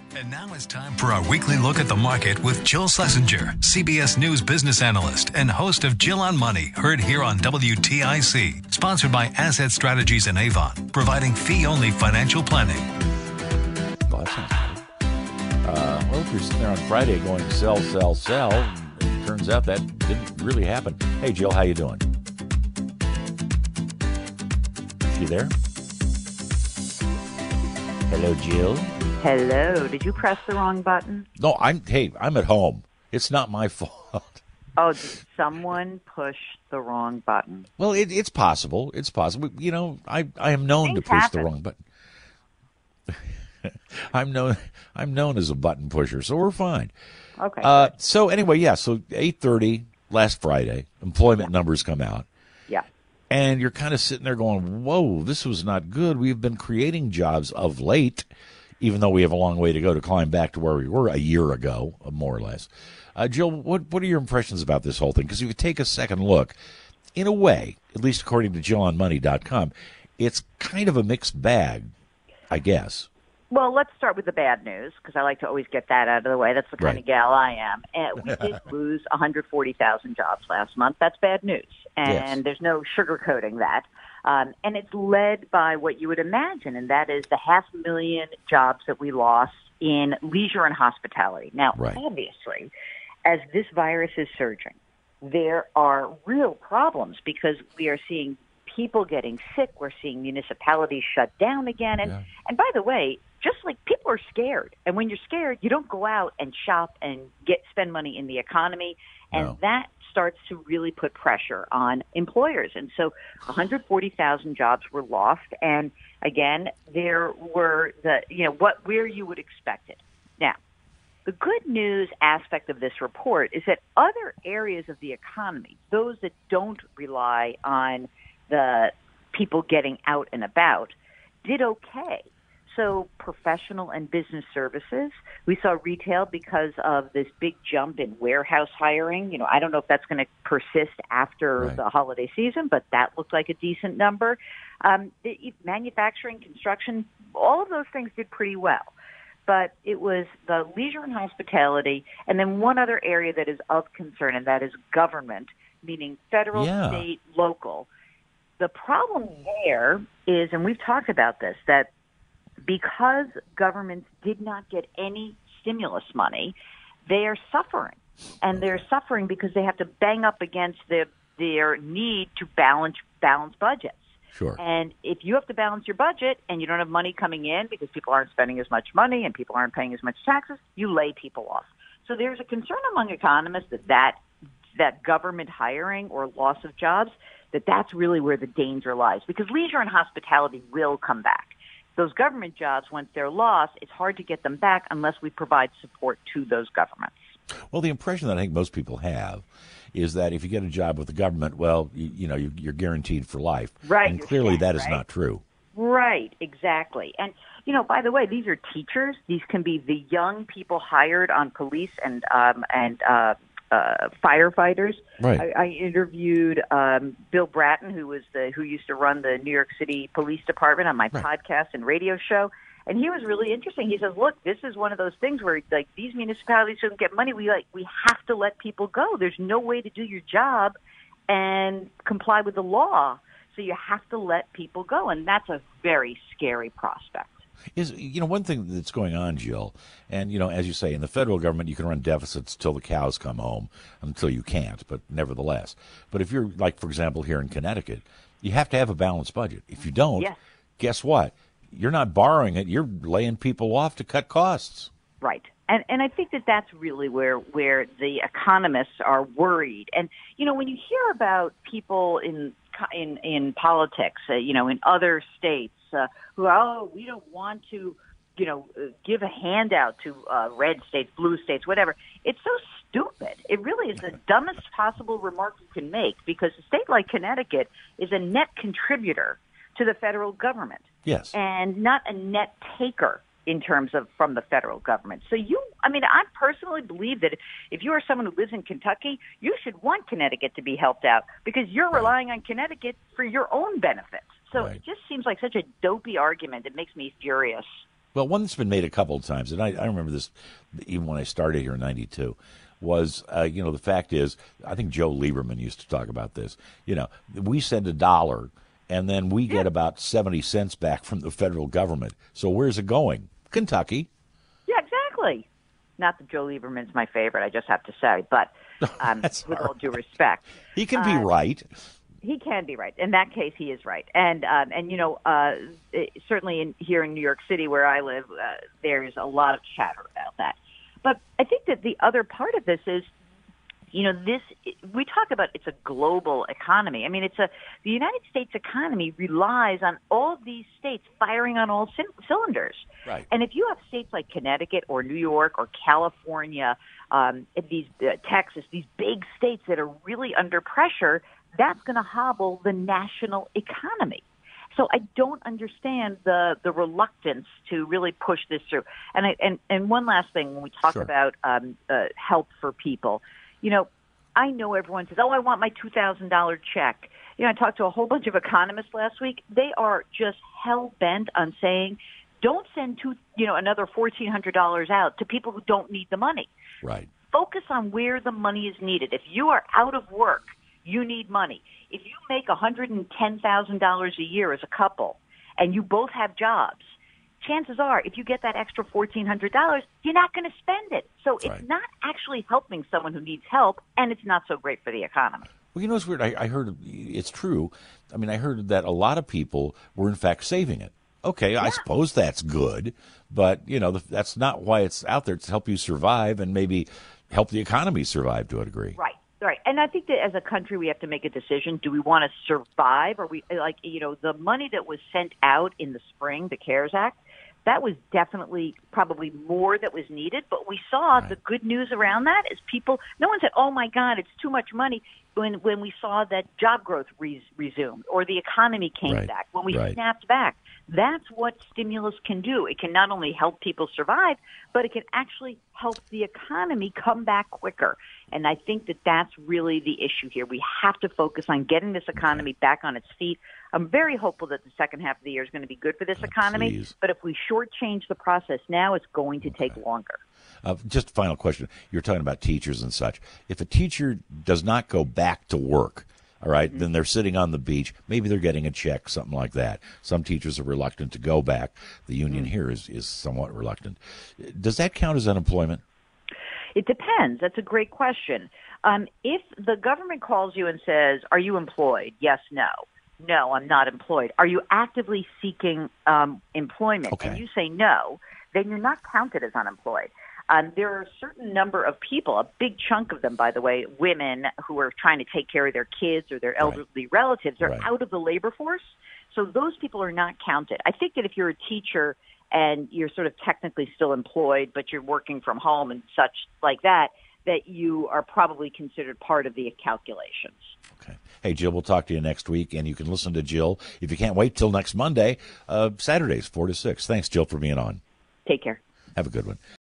And now it's time for our weekly look at the market with Jill Schlesinger, CBS News business analyst and host of Jill on Money, heard here on WTIC. Sponsored by Asset Strategies in Avon, providing fee-only financial planning. Well, that sounds good. Well, if you're sitting there on Friday going sell, it turns out that didn't really happen. Hey, Jill, how you doing? You there? Hello, Jill. Hello. Did you press the wrong button? No, I'm at home. It's not my fault. Oh, did someone push the wrong button? Well, it's possible. It's possible. You know, I am known to push the wrong button. I'm known as a button pusher, so we're fine. Okay. So anyway, so 8:30 last Friday, employment numbers come out. Yeah. And you're kind of sitting there going, whoa, this was not good. We've been creating jobs of late, even though we have a long way to go to climb back to where we were a year ago, more or less. Jill, what are your impressions about this whole thing? Because if you take a second look, in a way, at least according to JillOnMoney.com, it's kind of a mixed bag, I guess. Well, let's start with the bad news, because I like to always get that out of the way. That's the kind of gal I am. And we did lose 140,000 jobs last month. That's bad news. And there's no sugarcoating that. And it's led by what you would imagine, and that is the 500,000 jobs that we lost in leisure and hospitality. Now, obviously, as this virus is surging, there are real problems because we are seeing people getting sick. We're seeing municipalities shut down again. And by the way, just like people are scared. And when you're scared, you don't go out and shop and spend money in the economy. And that starts to really put pressure on employers. And so 140,000 jobs were lost. And again, there were where you would expect it. Now, the good news aspect of this report is that other areas of the economy, those that don't rely on the people getting out and about, did okay. So professional and business services, we saw retail because of this big jump in warehouse hiring. You know, I don't know if that's going to persist after the holiday season, but that looked like a decent number. Manufacturing, construction, all of those things did pretty well. But it was the leisure and hospitality, and then one other area that is of concern, and that is government, meaning federal, state, local. The problem there is, and we've talked about this, that because governments did not get any stimulus money, they are suffering. And they're suffering because they have to bang up against their need to balance budgets. Sure. And if you have to balance your budget and you don't have money coming in because people aren't spending as much money and people aren't paying as much taxes, you lay people off. So there's a concern among economists that government hiring or loss of jobs, that's really where the danger lies, because leisure and hospitality will come back. Those government jobs, once they're lost, it's hard to get them back unless we provide support to those governments. Well, the impression that I think most people have is that if you get a job with the government, well, you're guaranteed for life. Right. And clearly that is not true. Right, exactly. And, by the way, these are teachers. These can be the young people hired on police and firefighters. Right. I interviewed Bill Bratton, who used to run the New York City Police Department, on my podcast and radio show, and he was really interesting. He says, "Look, this is one of those things where these municipalities don't get money. We have to let people go. There's no way to do your job and comply with the law, so you have to let people go, and that's a very scary prospect." Is one thing that's going on, Jill, and as you say, in the federal government you can run deficits till the cows come home, until you can't, but nevertheless. But if you're for example here in Connecticut, you have to have a balanced budget. If you don't, guess what? You're not borrowing it, you're laying people off to cut costs. Right. And I think that's really where the economists are worried. And when you hear about people in politics, in other states who we don't want to, give a handout to red states, blue states, whatever. It's so stupid. It really is the dumbest possible remark you can make, because a state like Connecticut is a net contributor to the federal government. Yes. And not a net taker in terms of from the federal government. So I personally believe that if you are someone who lives in Kentucky, you should want Connecticut to be helped out, because you're relying on Connecticut for your own benefits. So it just seems like such a dopey argument. It makes me furious. Well, one that's been made a couple of times, and I remember this even when I started here in '92, was, the fact is, I think Joe Lieberman used to talk about this. We send $1, and then we get about 70 cents back from the federal government. So where's it going? Kentucky. Yeah, exactly. Not that Joe Lieberman's my favorite, I just have to say, but with all due respect. He can be right. He can be right. In that case, he is right. And certainly here in New York City where I live, there's a lot of chatter about that. But I think that the other part of this is, we talk about it's a global economy. I mean, the United States economy relies on all of these states firing on all cylinders. Right. And if you have states like Connecticut or New York or California, Texas, these big states that are really under pressure, that's going to hobble the national economy. So I don't understand the reluctance to really push this through. And one last thing, when we talk about help for people, I know everyone says, "Oh, I want my $2,000 check." I talked to a whole bunch of economists last week. They are just hell bent on saying, "Don't send another $1,400 out to people who don't need the money." Right. Focus on where the money is needed. If you are out of work, you need money. If you make $110,000 a year as a couple and you both have jobs, chances are if you get that extra $1,400, you're not going to spend it. So it's not actually helping someone who needs help, and it's not so great for the economy. Well, it's weird. I heard it's true. I mean, I heard that a lot of people were, in fact, saving it. Okay, I suppose that's good, but, that's not why it's out there. It's to help you survive and maybe help the economy survive to a degree. Right. Right. And I think that as a country, we have to make a decision. Do we want to survive? Or we the money that was sent out in the spring, the CARES Act, that was definitely probably more that was needed. But we saw the good news around that is no one said, "Oh, my God, it's too much money," when we saw that job growth resumed or the economy came back, when we snapped back. That's what stimulus can do. It can not only help people survive, but it can actually help the economy come back quicker. And I think that that's really the issue here. We have to focus on getting this economy back on its feet. I'm very hopeful that the second half of the year is going to be good for this economy. Please. But if we shortchange the process now, it's going to take longer. Just a final question. You're talking about teachers and such. If a teacher does not go back to work, all right, then they're sitting on the beach. Maybe they're getting a check, something like that. Some teachers are reluctant to go back. The union here is somewhat reluctant. Does that count as unemployment? It depends. That's a great question. If the government calls you and says, "Are you employed?" Yes, no. No, I'm not employed. Are you actively seeking employment? Okay. And you say no, then you're not counted as unemployed. There are a certain number of people, a big chunk of them, by the way, women who are trying to take care of their kids or their elderly relatives are out of the labor force. So those people are not counted. I think that if you're a teacher and you're sort of technically still employed, but you're working from home and such like that, that you are probably considered part of the calculations. Okay. Hey, Jill, we'll talk to you next week, and you can listen to Jill, if you can't wait till next Monday, Saturdays, 4 to 6. Thanks, Jill, for being on. Take care. Have a good one.